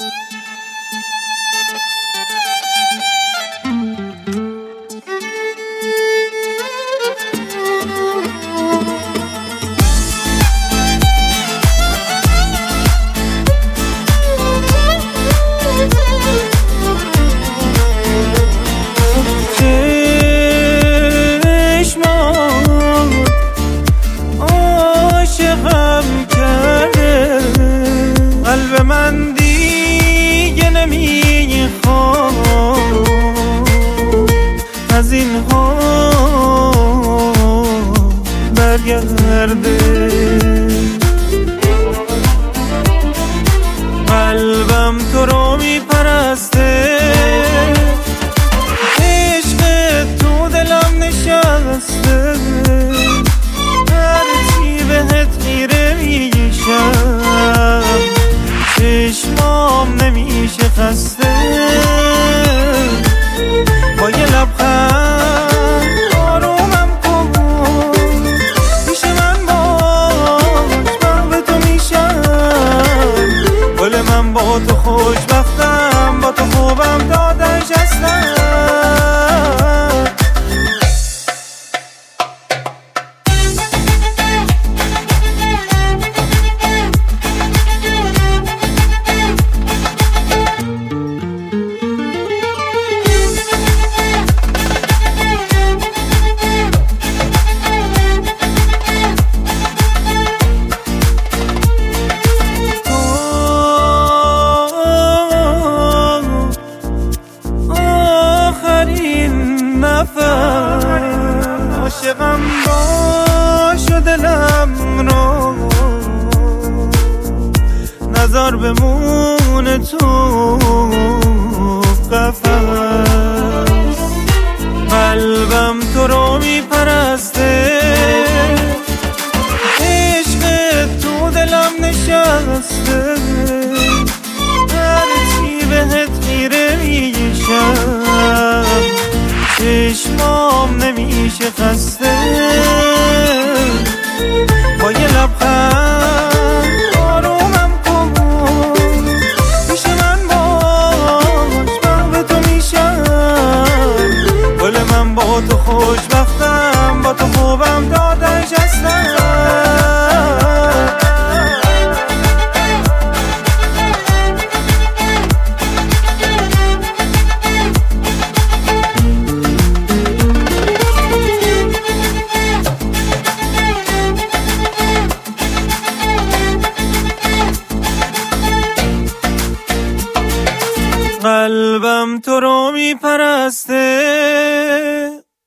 من دیگه نمیخوام از این ها برگرده. قلبم تو رو میپرسته، عشق تو دلم نشسته، هرچی بهت خیره میشم، چشمام نمیشه خسته. با یه لبخند آرومم کن، پیش من باش، من به تو میشم. گل من با تو خوشبختم، با تو خوبم دادش هستم. عاشقم باش و دلم رو نظر بمونه تو قفس. قلبم تو رو میپرسته، عشق تو دلم نشسته، هرچی بهت خیره میشم، چشمام نمیشه خسته. با یه لبخند آرومم کن، پیش من باش، من به تو میشم. گل من با تو خوشبختم، با تو خوبم دادش هستم. قلبم تو رو میپرسته،